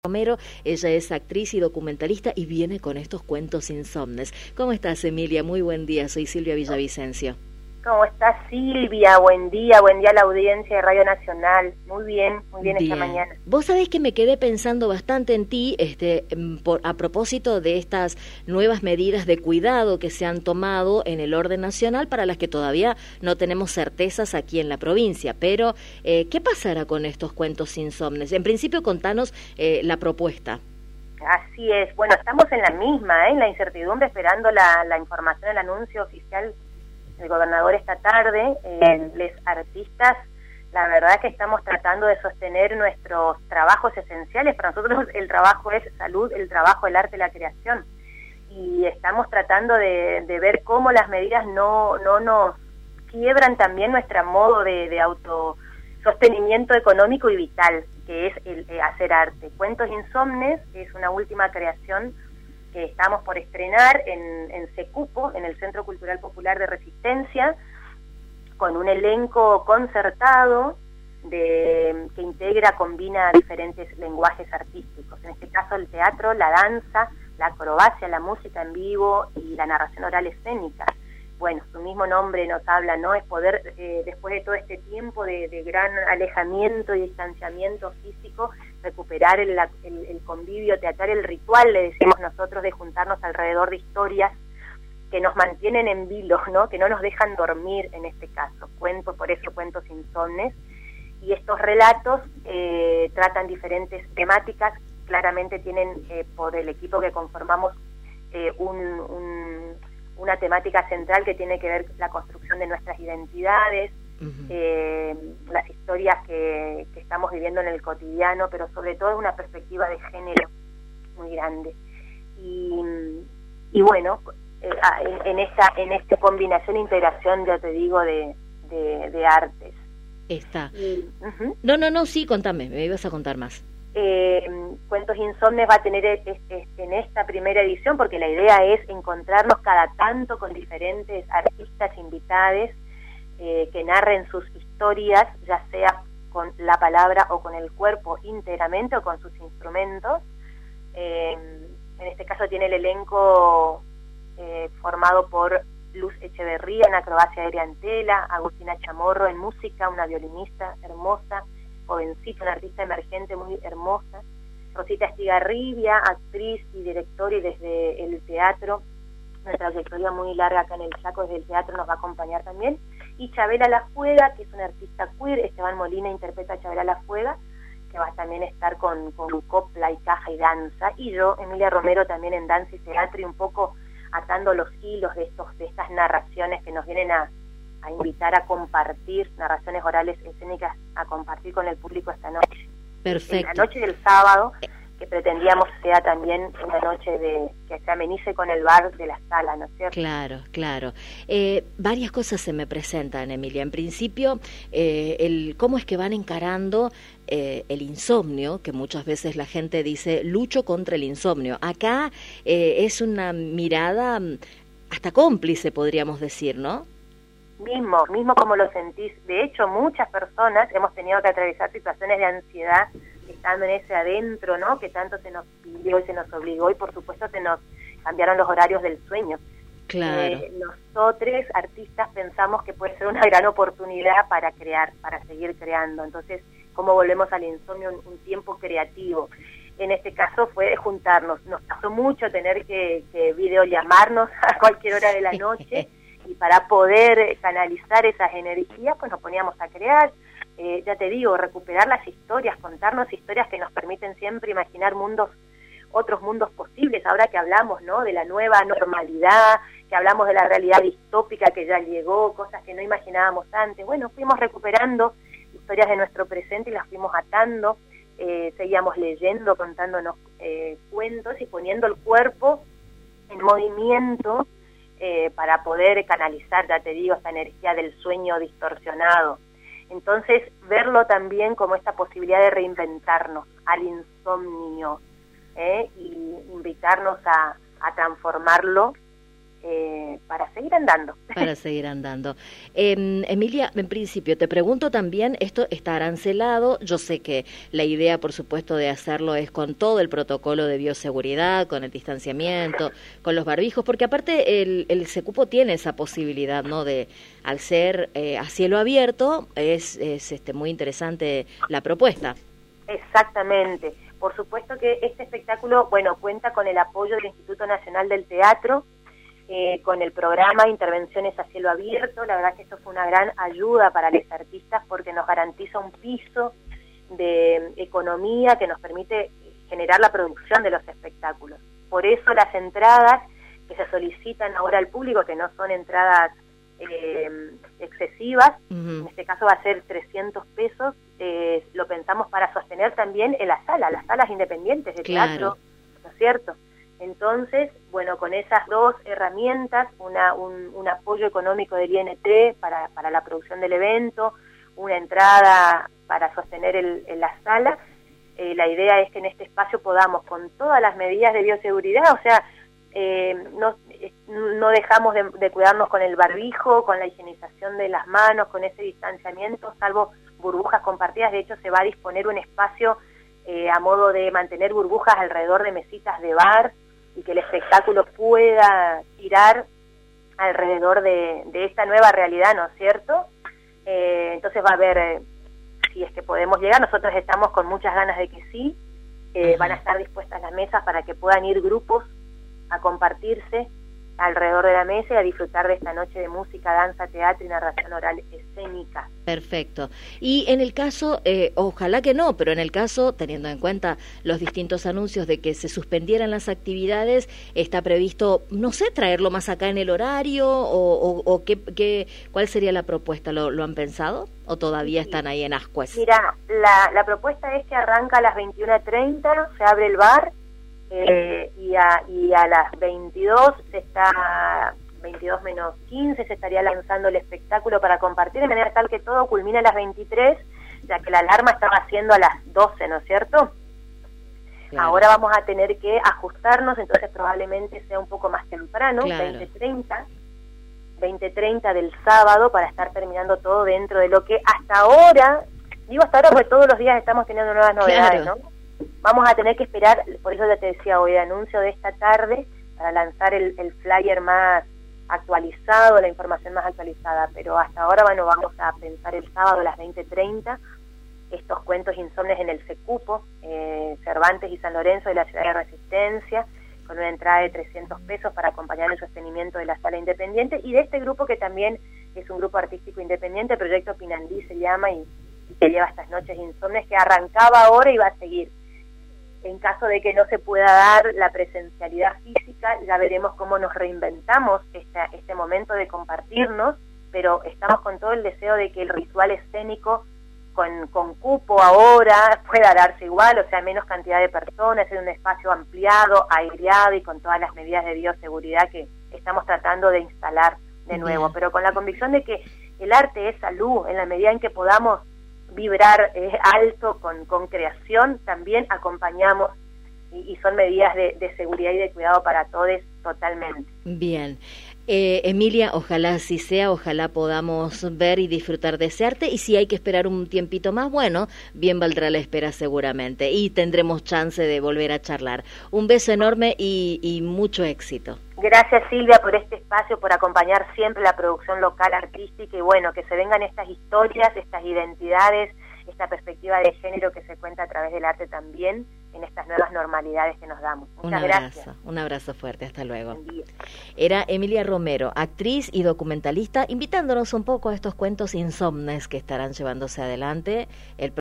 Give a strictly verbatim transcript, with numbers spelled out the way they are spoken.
Romero, ella es actriz y documentalista y viene con estos cuentos insomnes. ¿Cómo estás, Emilia? Muy buen día, soy Silvia Villavicencio. ¿Cómo estás, Silvia? Buen día, buen día a la audiencia de Radio Nacional. Muy bien, muy bien, bien. Esta mañana. Vos sabés que me quedé pensando bastante en ti, este, por, a propósito de estas nuevas medidas de cuidado que se han tomado en el orden nacional, para las que todavía no tenemos certezas aquí en la provincia. Pero, eh, ¿qué pasará con estos cuentos insomnes? En principio, contanos eh, la propuesta. Así es. Bueno, estamos en la misma, ¿eh? en la incertidumbre, esperando la, la información, el anuncio oficial el gobernador esta tarde. Eh, los artistas, la verdad que estamos tratando de sostener nuestros trabajos esenciales. Para nosotros el trabajo es salud, el trabajo, el arte, la creación. Y estamos tratando de, de ver cómo las medidas no, no nos quiebran también nuestro modo de, de autosostenimiento económico y vital, que es el, el hacer arte. Cuentos Insomnes es una última creación que estamos por estrenar en, en Secupo, en el Centro Cultural Popular de Resistencia, con un elenco concertado de, que integra, combina diferentes lenguajes artísticos. En este caso el teatro, la danza, la acrobacia, la música en vivo y la narración oral escénica. Bueno, su mismo nombre nos habla, ¿no? Es poder, eh, después de todo este tiempo de, de gran alejamiento y distanciamiento físico, recuperar el, el, el convivio teatral, el ritual, le decimos nosotros, de juntarnos alrededor de historias que nos mantienen en vilo, ¿no? Que no nos dejan dormir en este caso. Cuento, por eso Cuentos Insomnes. Y estos relatos eh, tratan diferentes temáticas, claramente tienen eh, por el equipo que conformamos eh, un... un una temática central que tiene que ver con la construcción de nuestras identidades, uh-huh. eh, las historias que, que estamos viviendo en el cotidiano, pero sobre todo una perspectiva de género muy grande. Y, y bueno, eh, en, en esta en esta combinación e integración, ya te digo, de, de, de artes. Está. Y, uh-huh. No, no, no, sí, contame, me ibas a contar más. Eh, Cuentos Insomnes va a tener es, es, en esta primera edición, porque la idea es encontrarnos cada tanto con diferentes artistas invitados eh, que narren sus historias, ya sea con la palabra o con el cuerpo íntegramente o con sus instrumentos. Eh, en este caso tiene el elenco eh, formado por Luz Echeverría en acrobacia aérea en tela, Agustina Chamorro en música, una violinista hermosa, jovencita, una artista emergente muy hermosa, Rosita Estigarribia, actriz y directora, y desde el teatro, una trayectoria muy larga acá en el Chaco, desde el teatro nos va a acompañar también, y Chabela Lafuega, que es una artista queer. Esteban Molina interpreta a Chabela Lafuega, que va a también estar con, con copla y caja y danza, y yo, Emilia Romero, también en danza y teatro, y un poco atando los hilos de estos de estas narraciones que nos vienen a a invitar a compartir, narraciones orales escénicas, a compartir con el público esta noche. Perfecto. En la noche del sábado, que pretendíamos sea también una noche de que se amenice con el bar de la sala, ¿no es cierto? Claro, claro. Eh, varias cosas se me presentan, Emilia. En principio, eh, el cómo es que van encarando eh, el insomnio, que muchas veces la gente dice, lucho contra el insomnio. Acá eh, es una mirada hasta cómplice, podríamos decir, ¿no? Mismo, mismo como lo sentís. De hecho, muchas personas hemos tenido que atravesar situaciones de ansiedad estando en ese adentro, ¿no? Que tanto se nos pidió y se nos obligó, y por supuesto se nos cambiaron los horarios del sueño. Claro. Eh, nosotros, artistas, pensamos que puede ser una gran oportunidad para crear, para seguir creando. Entonces, ¿cómo volvemos al insomnio? Un, un tiempo creativo. En este caso fue de juntarnos. Nos pasó mucho tener que, que videollamarnos a cualquier hora de la noche. Y para poder canalizar esas energías, pues nos poníamos a crear, eh, ya te digo, recuperar las historias, contarnos historias que nos permiten siempre imaginar mundos, otros mundos posibles. Ahora que hablamos, ¿no?, de la nueva normalidad, que hablamos de la realidad distópica que ya llegó, cosas que no imaginábamos antes. Bueno, fuimos recuperando historias de nuestro presente y las fuimos atando, eh, seguíamos leyendo, contándonos eh, cuentos y poniendo el cuerpo en movimiento, Eh, para poder canalizar, ya te digo, esta energía del sueño distorsionado. Entonces, verlo también como esta posibilidad de reinventarnos al insomnio, ¿eh? Y invitarnos a, a transformarlo eh, para seguir andando. Para seguir andando. Eh, Emilia, en principio, te pregunto también, esto está arancelado, yo sé que la idea, por supuesto, de hacerlo es con todo el protocolo de bioseguridad, con el distanciamiento, con los barbijos, porque aparte el, el Secupo tiene esa posibilidad, ¿no?, de, al ser eh, a cielo abierto, es, es este, muy interesante la propuesta. Exactamente. Por supuesto que este espectáculo, bueno, cuenta con el apoyo del Instituto Nacional del Teatro, eh, con el programa Intervenciones a Cielo Abierto. La verdad que esto fue una gran ayuda para los artistas porque nos garantiza un piso de economía que nos permite generar la producción de los espectáculos. Por eso las entradas que se solicitan ahora al público, que no son entradas eh, excesivas, uh-huh. en este caso va a ser trescientos pesos, eh, lo pensamos para sostener también en la sala, las salas independientes de claro. teatro, ¿no es cierto? Entonces, bueno, con esas dos herramientas, una, un, un apoyo económico del I N T para, para la producción del evento, una entrada para sostener el, en la sala, eh, la idea es que en este espacio podamos, con todas las medidas de bioseguridad, o sea, eh, no, no dejamos de, de cuidarnos con el barbijo, con la higienización de las manos, con ese distanciamiento, salvo burbujas compartidas. De hecho, se va a disponer un espacio eh, a modo de mantener burbujas alrededor de mesitas de bar y que el espectáculo pueda girar alrededor de, de esta nueva realidad, ¿no es cierto? Eh, entonces va a haber, eh, si es que podemos llegar, nosotros estamos con muchas ganas de que sí, eh, van a estar dispuestas las mesas para que puedan ir grupos a compartirse alrededor de la mesa y a disfrutar de esta noche de música, danza, teatro y narración oral escénica. Perfecto. Y en el caso, eh, ojalá que no, pero en el caso, teniendo en cuenta los distintos anuncios de que se suspendieran las actividades, está previsto, no sé, traerlo más acá en el horario o, o, o qué, qué, ¿cuál sería la propuesta? ¿Lo, lo han pensado o todavía sí. están ahí en ascuas? Mira, la, la propuesta es que arranca a las veintiuna treinta, se abre el bar, Eh, y, a, y a las veintidós se está veintidós menos quince se estaría lanzando el espectáculo para compartir, de manera tal que todo culmina a las veintitrés, ya que la alarma estaba haciendo a las doce, ¿no es cierto? Claro. Ahora vamos a tener que ajustarnos, entonces probablemente sea un poco más temprano, claro. veinte treinta veinte treinta del sábado, para estar terminando todo dentro de lo que hasta ahora, digo hasta ahora porque todos los días estamos teniendo nuevas novedades, claro. ¿no? Vamos a tener que esperar, por eso ya te decía hoy, el anuncio de esta tarde para lanzar el, el flyer más actualizado, la información más actualizada, pero hasta ahora, bueno, vamos a pensar el sábado a las veinte treinta, estos cuentos insomnes en el Secupo, eh, Cervantes y San Lorenzo de la Ciudad de Resistencia, con una entrada de trescientos pesos para acompañar el sostenimiento de la sala independiente, y de este grupo que también es un grupo artístico independiente, Proyecto Pinandí se llama, y, y que lleva estas noches insomnes, que arrancaba ahora y va a seguir. En caso de que no se pueda dar la presencialidad física, ya veremos cómo nos reinventamos este, este momento de compartirnos, pero estamos con todo el deseo de que el ritual escénico con, con cupo ahora pueda darse igual, o sea, menos cantidad de personas, en un espacio ampliado, aireado y con todas las medidas de bioseguridad que estamos tratando de instalar de nuevo, Bien. pero con la convicción de que el arte es salud, en la medida en que podamos vibrar eh, alto con, con creación, también acompañamos y, y son medidas de, de seguridad y de cuidado para todos totalmente. Bien. Eh, Emilia, ojalá así sea, ojalá podamos ver y disfrutar de ese arte, y si hay que esperar un tiempito más, bueno, bien valdrá la espera seguramente, y tendremos chance de volver a charlar. Un beso enorme y, y mucho éxito. Gracias, Silvia, por este espacio, por acompañar siempre la producción local artística, y bueno, que se vengan estas historias, estas identidades, esta perspectiva de género que se cuenta a través del arte también en estas nuevas normalidades que nos damos. Muchas un abrazo, gracias. Un abrazo fuerte, hasta luego. Era Emilia Romero, actriz y documentalista, invitándonos un poco a estos cuentos insomnes que estarán llevándose adelante. El